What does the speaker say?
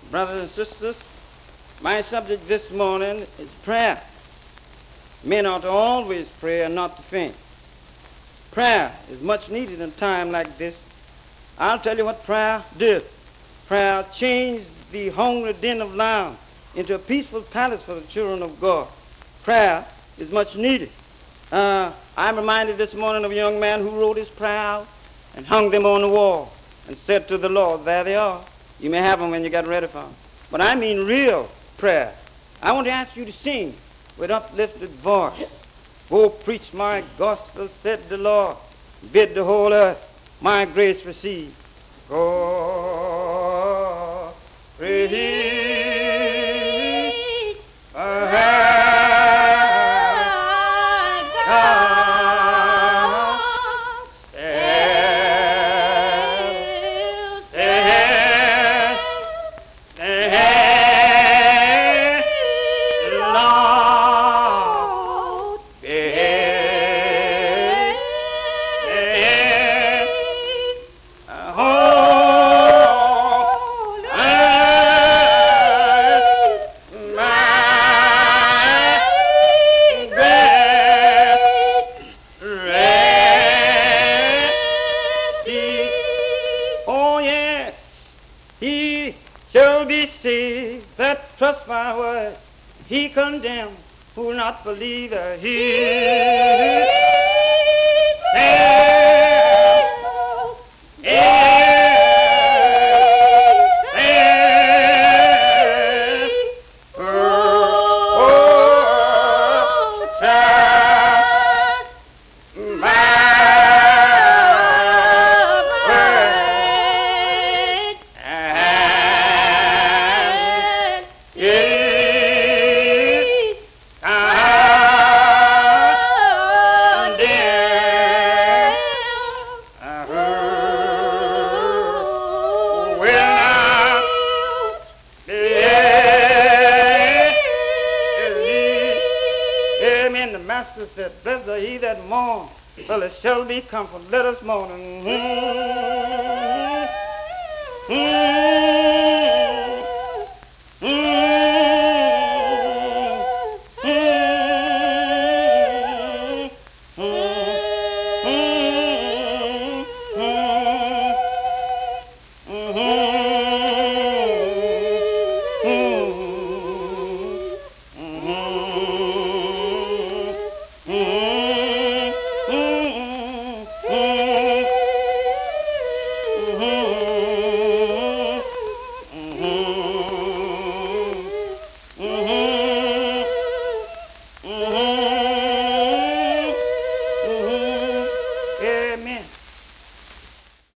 Brothers and sisters, my subject this morning is prayer. Men ought to always pray and not to faint. Prayer is much needed in a time like this. I'll tell you what prayer did. Prayer changed the hungry den of lions into a peaceful palace for the children of God. Prayer is much needed. I'm reminded this morning of a young man who wrote his prayer out and hung them on the wall and said to the Lord, there they are. You may have them when you get ready for them. But I mean real prayer. I want to ask you to sing with uplifted voice. Oh, preach my gospel, said the Lord. Bid the whole earth my grace receive. Oh, praise shall be saved that trust my word. He condemned who will not believe. Amen. The Master said, blessed are he that mourn, for it shall be comfort. Let us mourn.